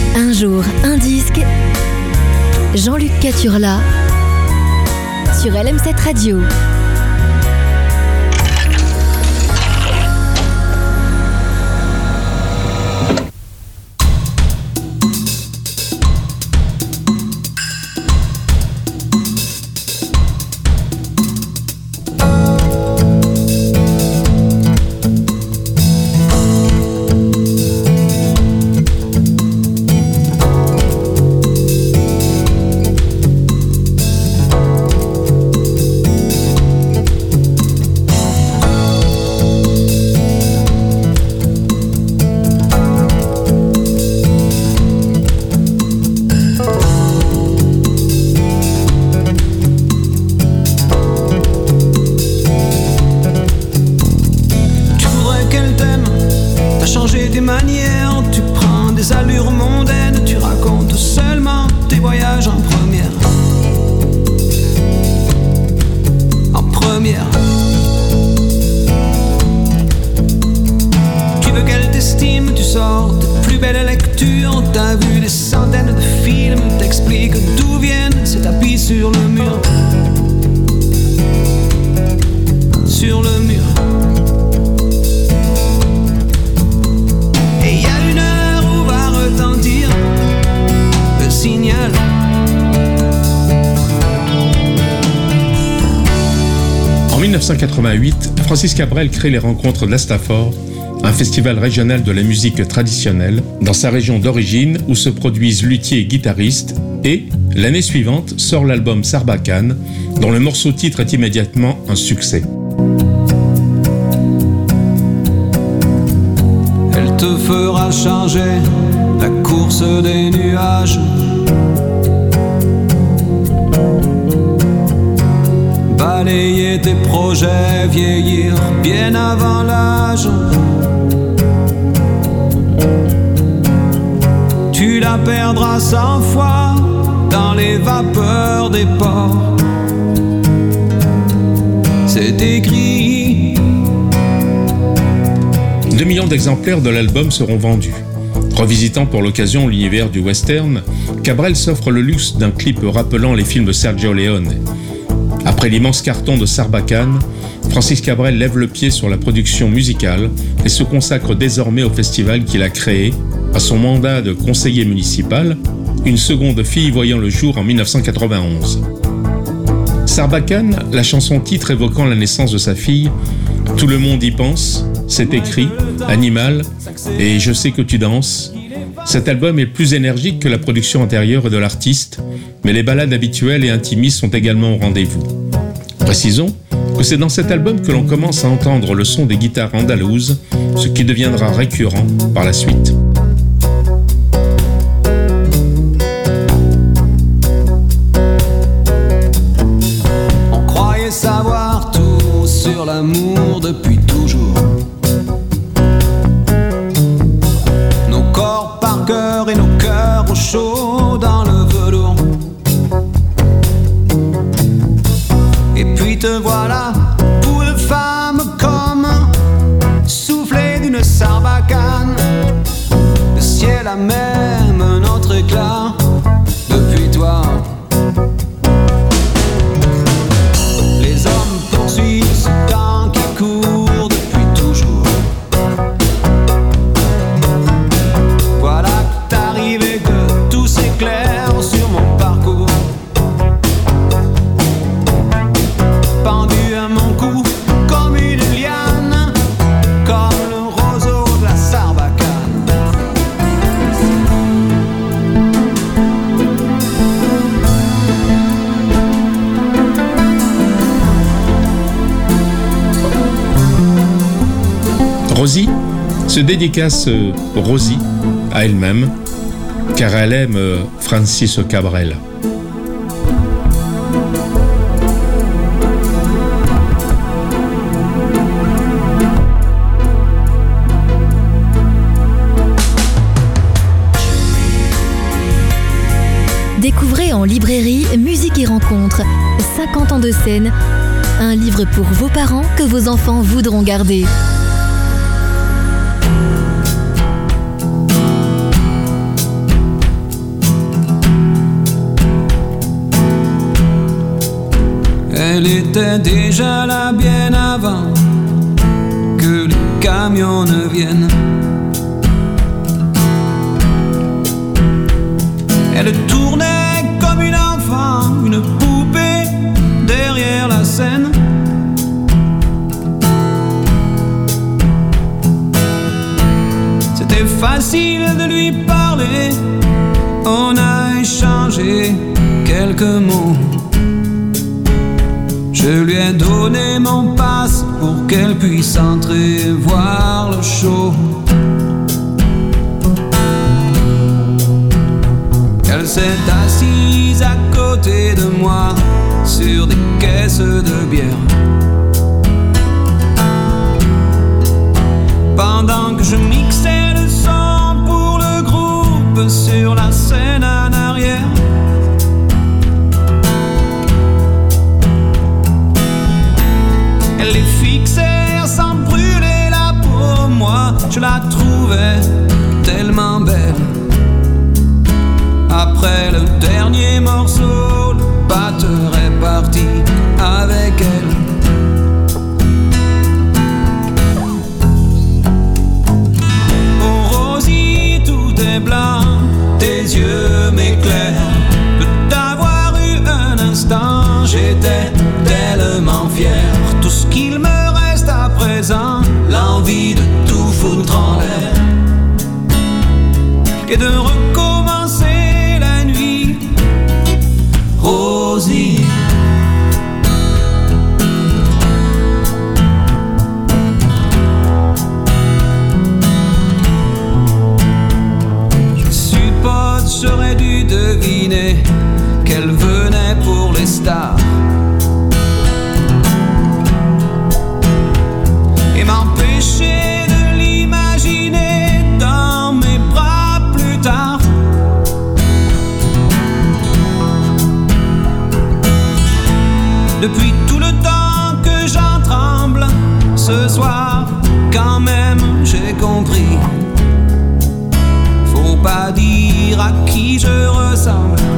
Un jour, un disque. Jean-Luc Caturla sur LM7 Radio. En 1988, Francis Cabrel crée les Rencontres de l'Astafort, un festival régional de la musique traditionnelle dans sa région d'origine où se produisent luthiers et guitaristes, et, l'année suivante, sort l'album Sarbacane, dont le morceau titre est immédiatement un succès. Elle te fera changer la course des nuages, balayer tes projets, vieillir bien avant l'âge. Tu la perdras 100 fois dans les vapeurs des ports. C'est écrit. 2 millions d'exemplaires de l'album seront vendus. Revisitant pour l'occasion l'univers du western, Cabrel s'offre le luxe d'un clip rappelant les films de Sergio Leone. Après l'immense carton de Sarbacane, Francis Cabrel lève le pied sur la production musicale et se consacre désormais au festival qu'il a créé, à son mandat de conseiller municipal, une seconde fille voyant le jour en 1991. Sarbacane, la chanson titre évoquant la naissance de sa fille, Tout le monde y pense, C'est écrit, Animal et Je sais que tu danses. Cet album est plus énergique que la production antérieure de l'artiste, mais les ballades habituelles et intimistes sont également au rendez-vous. Précisons que c'est dans cet album que l'on commence à entendre le son des guitares andalouses, ce qui deviendra récurrent par la suite. On croyait savoir tout sur l'amour depuis toujours. Nos corps par cœur et nos cœurs au chaud dans le velours. Et puis te voilà, pour de femmes comme soufflé d'une sarbacane. Le ciel a même un autre éclat depuis toi. Les hommes poursuivent ce temps qui court depuis toujours. Voilà que t'arrives et que tout s'éclaire sur mon parcours. Pendu à mon cou comme une liane, comme le roseau de la sarbacane. Rosie se dédicace Rosie à elle-même, car elle aime Francis Cabrel. Découvrez en librairie Musique et Rencontres, 50 ans de scène, un livre pour vos parents que vos enfants voudront garder. Elle était déjà là bien avant que les camions ne viennent. Elle tournait comme une enfant, une poupée derrière la scène. C'était facile de lui parler, on a échangé quelques mots. Je lui ai donné mon passe pour qu'elle puisse entrer voir le show. Elle s'est assise à côté de moi sur des caisses de bière. Pendant que je mixais le son pour le groupe sur la scène en arrière. Elle les fixait sans brûler la peau. Moi, je la trouvais tellement belle. Après le dernier morceau, le batteur est parti avec elle. Oh Rosie, tout est blanc, tes yeux m'éclairent. De t'avoir eu un instant, j'étais tellement fier. Tout ce qu'il me reste à présent, l'envie de tout foutre en l'air et de recommencer la nuit. Rosie, je suppose j'aurais dû deviner qu'elle venait pour les stars et m'empêcher de l'imaginer dans mes bras plus tard. Depuis tout le temps que j'en tremble, ce soir, quand même, j'ai compris. Faut pas dire à qui je ressemble,